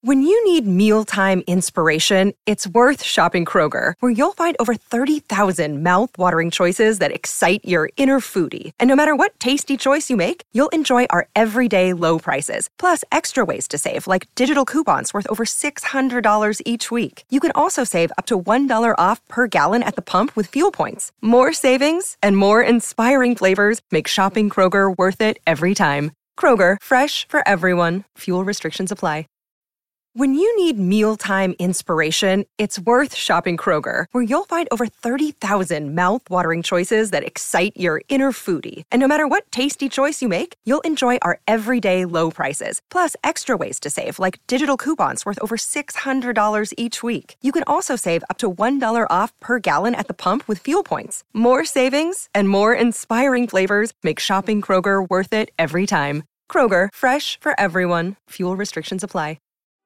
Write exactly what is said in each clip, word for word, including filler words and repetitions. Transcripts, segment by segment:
When you need mealtime inspiration, it's worth shopping Kroger, where you'll find over thirty thousand mouth-watering choices that excite your inner foodie. And no matter what tasty choice you make, you'll enjoy our everyday low prices, plus extra ways to save, like digital coupons worth over six hundred dollars each week. You can also save up to one dollar off per gallon at the pump with fuel points. More savings and more inspiring flavors make shopping Kroger worth it every time. Kroger, fresh for everyone. Fuel restrictions apply. When you need mealtime inspiration, it's worth shopping Kroger, where you'll find over thirty thousand mouth-watering choices that excite your inner foodie. And no matter what tasty choice you make, you'll enjoy our everyday low prices, plus extra ways to save, like digital coupons worth over six hundred dollars each week. You can also save up to one dollar off per gallon at the pump with fuel points. More savings and more inspiring flavors make shopping Kroger worth it every time. Kroger, fresh for everyone. Fuel restrictions apply.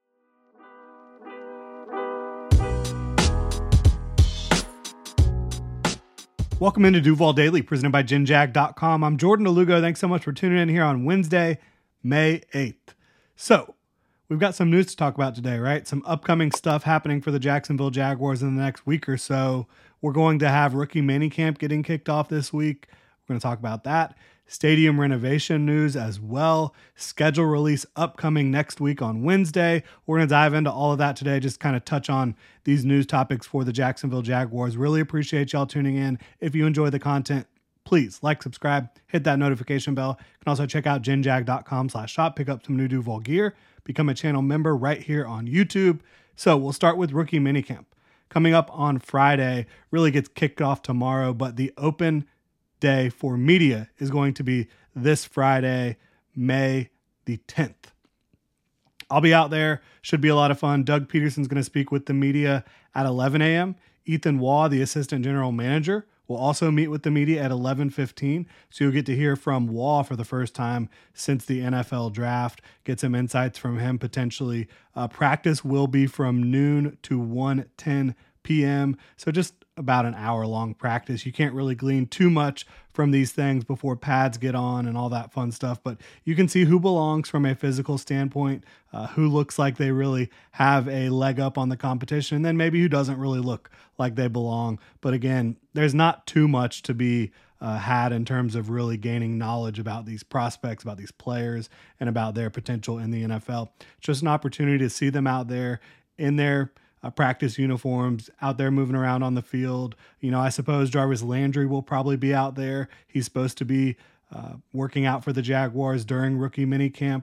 Welcome into Duval Daily, presented by Gen Jag dot com. I'm Jordan DeLugo. Thanks so much for tuning in here on Wednesday, May eighth. So, we've got some news to talk about today, right? Some upcoming stuff happening for the Jacksonville Jaguars in the next week or so. We're going to have rookie minicamp getting kicked off this week. We're going to talk about that. Stadium renovation news as well. Schedule release upcoming next week on Wednesday. We're going to dive into all of that today, just kind of touch on these news topics for the Jacksonville Jaguars. Really appreciate y'all tuning in. If you enjoy the content, please like, subscribe, hit that notification bell. You can also check out Gen Jag dot com slash shop, pick up some new Duval gear, become a channel member right here on YouTube. So we'll start with rookie minicamp. Coming up on Friday, really gets kicked off tomorrow, but the open day for media is going to be this Friday, May the tenth. I'll be out there. Should be a lot of fun. Doug Peterson's going to speak with the media at eleven a.m. Ethan Waugh, the assistant general manager, will also meet with the media at eleven fifteen. So you'll get to hear from Waugh for the first time since the N F L draft. Get some insights from him potentially. Uh, practice will be from noon to one ten p.m. So just about an hour long practice. You can't really glean too much from these things before pads get on and all that fun stuff, but you can see who belongs from a physical standpoint, uh, who looks like they really have a leg up on the competition, and then maybe who doesn't really look like they belong. But again, there's not too much to be uh, had in terms of really gaining knowledge about these prospects, about these players, and about their potential in the N F L. It's just an opportunity to see them out there in their Uh, practice uniforms, out there moving around on the field. You know, I suppose Jarvis Landry will probably be out there. He's supposed to be uh, working out for the Jaguars during rookie minicamp.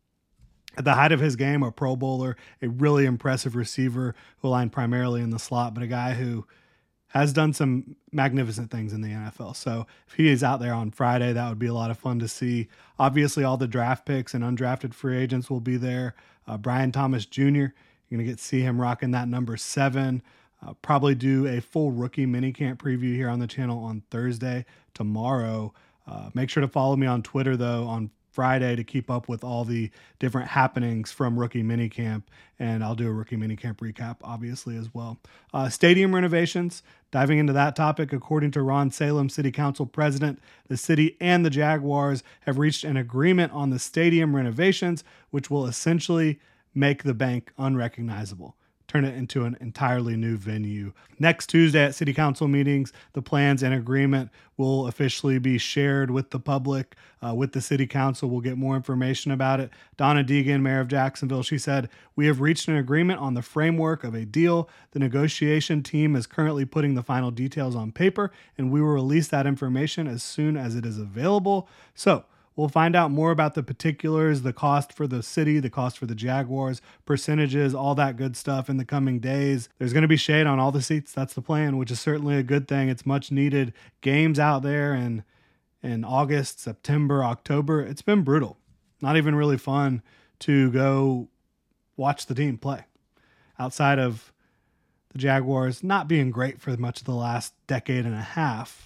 At the height of his game, a Pro Bowler, a really impressive receiver who aligned primarily in the slot, but a guy who has done some magnificent things in the N F L. So if he is out there on Friday, that would be a lot of fun to see. Obviously, all the draft picks and undrafted free agents will be there. Uh, Brian Thomas Junior, you're going to get to see him rocking that number seven. Uh, probably do a full rookie minicamp preview here on the channel on Thursday, tomorrow. Uh, make sure to follow me on Twitter, though, on Friday to keep up with all the different happenings from rookie minicamp. And I'll do a rookie minicamp recap, obviously, as well. Uh, stadium renovations, diving into that topic. According to Ron Salem, City Council President, the city and the Jaguars have reached an agreement on the stadium renovations, which will essentially make the bank unrecognizable, turn it into an entirely new venue. Next Tuesday at City Council meetings, the plans and agreement will officially be shared with the public, uh, with the City Council. We'll get more information about it. Donna Deegan, Mayor of Jacksonville, she said, "We have reached an agreement on the framework of a deal. The negotiation team is currently putting the final details on paper, and we will release that information as soon as it is available." So, we'll find out more about the particulars, the cost for the city, the cost for the Jaguars, percentages, all that good stuff in the coming days. There's going to be shade on all the seats. That's the plan, which is certainly a good thing. It's much needed. Games out there in, in August, September, October. It's been brutal. Not even really fun to go watch the team play. Outside of the Jaguars not being great for much of the last decade and a half,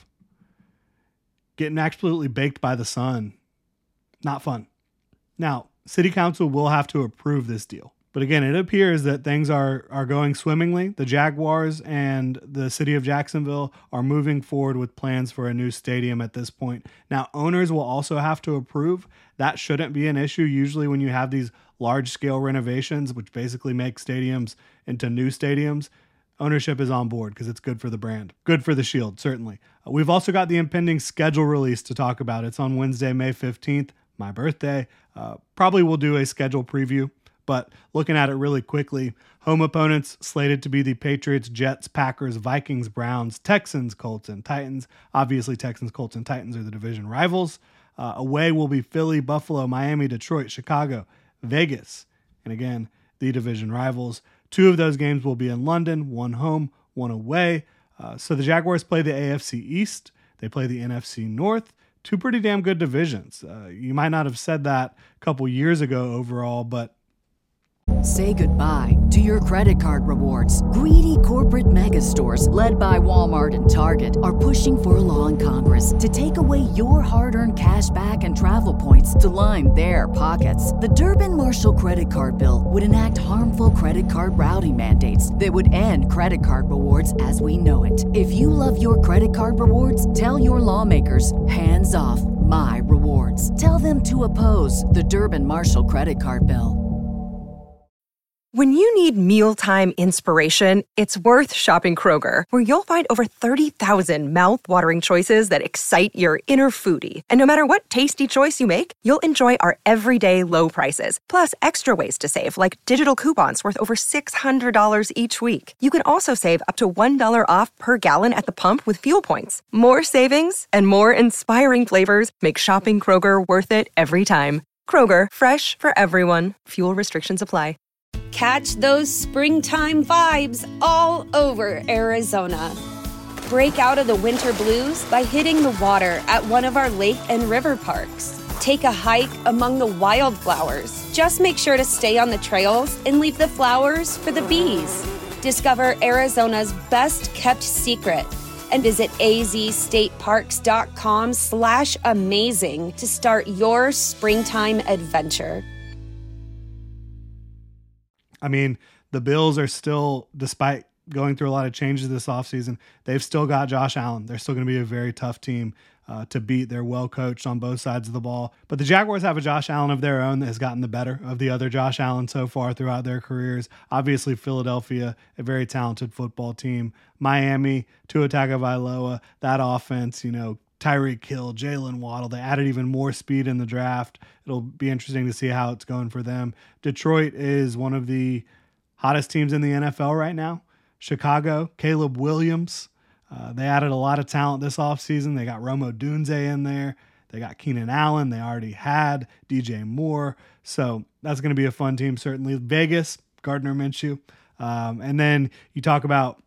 getting absolutely baked by the sun. Not fun. Now, City Council will have to approve this deal. But again, it appears that things are, are going swimmingly. The Jaguars and the city of Jacksonville are moving forward with plans for a new stadium at this point. Now, owners will also have to approve. That shouldn't be an issue. Usually when you have these large-scale renovations, which basically make stadiums into new stadiums, ownership is on board because it's good for the brand. Good for the Shield, certainly. Uh, we've also got the impending schedule release to talk about. It's on Wednesday, May fifteenth, my birthday. Uh, probably we'll do a schedule preview, but looking at it really quickly, home opponents slated to be the Patriots, Jets, Packers, Vikings, Browns, Texans, Colts, and Titans. Obviously, Texans, Colts, and Titans are the division rivals. Uh, away will be Philly, Buffalo, Miami, Detroit, Chicago, Vegas, and again, the division rivals. Two of those games will be in London, one home, one away. Uh, so the Jaguars play the A F C East. They play the N F C North. Two pretty damn good divisions. Uh, you might not have said that a couple years ago overall, but say goodbye to your credit card rewards. Greedy corporate mega stores, led by Walmart and Target, are pushing for a law in Congress to take away your hard-earned cash back and travel points to line their pockets. The Durbin-Marshall credit card bill would enact harmful credit card routing mandates that would end credit card rewards as we know it. If you love your credit card rewards, tell your lawmakers, hands off my rewards. Tell them to oppose the Durbin-Marshall credit card bill. When you need mealtime inspiration, it's worth shopping Kroger, where you'll find over thirty thousand mouth-watering choices that excite your inner foodie. And no matter what tasty choice you make, you'll enjoy our everyday low prices, plus extra ways to save, like digital coupons worth over six hundred dollars each week. You can also save up to one dollar off per gallon at the pump with fuel points. More savings and more inspiring flavors make shopping Kroger worth it every time. Kroger, fresh for everyone. Fuel restrictions apply. Catch those springtime vibes all over Arizona. Break out of the winter blues by hitting the water at one of our lake and river parks. Take a hike among the wildflowers. Just make sure to stay on the trails and leave the flowers for the bees. Discover Arizona's best kept secret and visit azstateparks.com slash amazing to start your springtime adventure. I mean, the Bills are still, despite going through a lot of changes this offseason, they've still got Josh Allen. They're still going to be a very tough team uh, to beat. They're well coached on both sides of the ball. But the Jaguars have a Josh Allen of their own that has gotten the better of the other Josh Allen so far throughout their careers. Obviously, Philadelphia, a very talented football team. Miami, Tua Tagovailoa, that offense, you know, Tyreek Hill, Jalen Waddle. They added even more speed in the draft. It'll be interesting to see how it's going for them. Detroit is one of the hottest teams in the N F L right now. Chicago, Caleb Williams. Uh, they added a lot of talent this offseason. They got Rome Odunze in there. They got Keenan Allen. They already had D J Moore. So that's going to be a fun team, certainly. Vegas, Gardner Minshew. Um, and then you talk about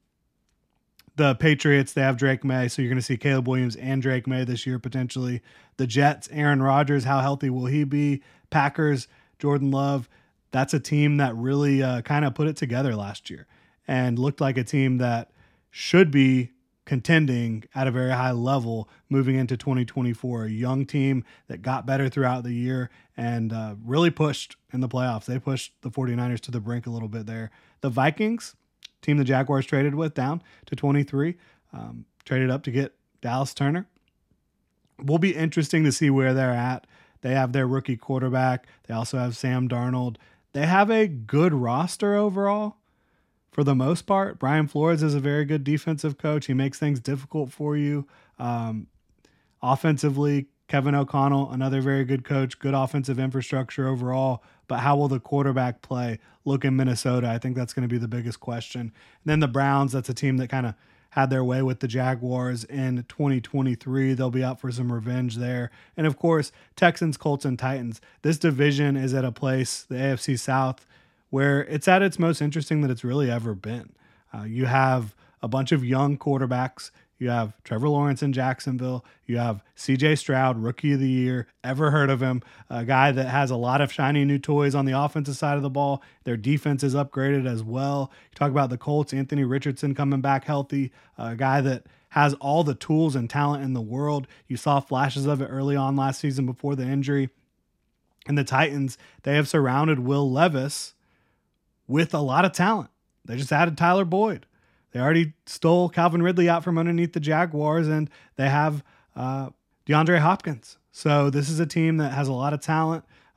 the Patriots, they have Drake May, so you're going to see Caleb Williams and Drake May this year potentially. The Jets, Aaron Rodgers, how healthy will he be? Packers, Jordan Love. That's a team that really uh, kind of put it together last year and looked like a team that should be contending at a very high level moving into twenty twenty-four. A young team that got better throughout the year and uh, really pushed in the playoffs. They pushed the 49ers to the brink a little bit there. The Vikings, team the Jaguars traded with, down to twenty-three, um, traded up to get Dallas Turner. Will be interesting to see where they're at. They have their rookie quarterback. They also have Sam Darnold. They have a good roster overall for the most part. Brian Flores is a very good defensive coach. He makes things difficult for you. Um, offensively, Kevin O'Connell, another very good coach, good offensive infrastructure overall. But how will the quarterback play look in Minnesota? I think that's going to be the biggest question. And then the Browns, that's a team that kind of had their way with the Jaguars in twenty twenty-three. They'll be out for some revenge there. And of course, Texans, Colts, and Titans. This division is at a place, the A F C South, where it's at its most interesting that it's really ever been. Uh, you have a bunch of young quarterbacks. You have Trevor Lawrence in Jacksonville. You have C J Stroud, Rookie of the Year. Ever heard of him? A guy that has a lot of shiny new toys on the offensive side of the ball. Their defense is upgraded as well. You talk about the Colts, Anthony Richardson coming back healthy. A guy that has all the tools and talent in the world. You saw flashes of it early on last season before the injury. And the Titans, they have surrounded Will Levis with a lot of talent. They just added Tyler Boyd. They already stole Calvin Ridley out from underneath the Jaguars, and they have uh, DeAndre Hopkins. So this is a team that has a lot of talent.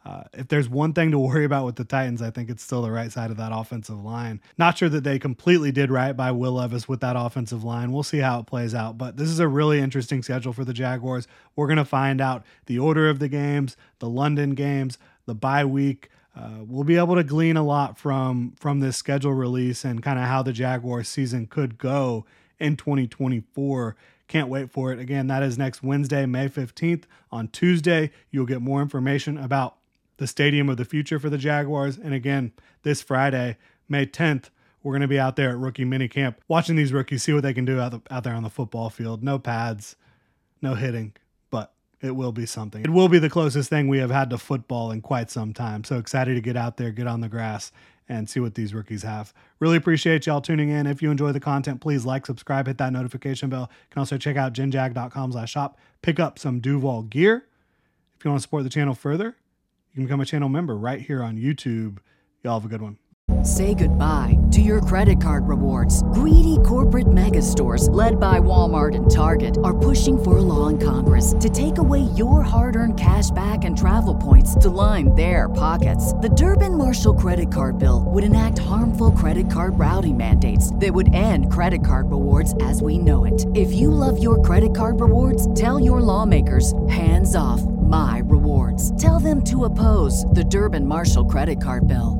Uh, if there's one thing to worry about with the Titans, I think it's still the right side of that offensive line. Not sure that they completely did right by Will Levis with that offensive line. We'll see how it plays out, but this is a really interesting schedule for the Jaguars. We're going to find out the order of the games, the London games, the bye week. Uh, we'll be able to glean a lot from, from this schedule release and kind of how the Jaguars season could go in twenty twenty-four. Can't wait for it. Again, that is next Wednesday, May fifteenth. On Tuesday, you'll get more information about the stadium of the future for the Jaguars. And again, this Friday, May tenth, we're going to be out there at rookie minicamp watching these rookies, see what they can do out, the, out there on the football field. No pads, no hitting, but it will be something. It will be the closest thing we have had to football in quite some time. So excited to get out there, get on the grass, and see what these rookies have. Really appreciate y'all tuning in. If you enjoy the content, please like, subscribe, hit that notification bell. You can also check out genjag.com slash shop. Pick up some Duval gear. If you want to support the channel further, you can become a channel member right here on YouTube. Y'all have a good one. Say goodbye to your credit card rewards. Greedy corporate mega stores, led by Walmart and Target, are pushing for a law in Congress to take away your hard-earned cash back and travel points to line their pockets. The Durbin-Marshall credit card bill would enact harmful credit card routing mandates that would end credit card rewards as we know it. If you love your credit card rewards, tell your lawmakers, hands off my rewards. Tell them to oppose the Durbin-Marshall credit card bill.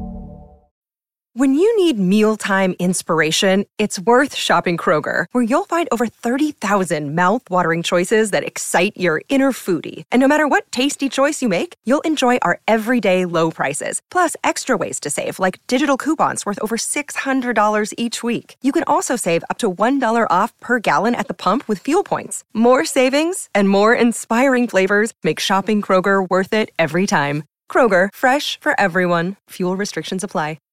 When you need mealtime inspiration, it's worth shopping Kroger, where you'll find over thirty thousand mouth-watering choices that excite your inner foodie. And no matter what tasty choice you make, you'll enjoy our everyday low prices, plus extra ways to save, like digital coupons worth over six hundred dollars each week. You can also save up to one dollar off per gallon at the pump with fuel points. More savings and more inspiring flavors make shopping Kroger worth it every time. Kroger, fresh for everyone. Fuel restrictions apply.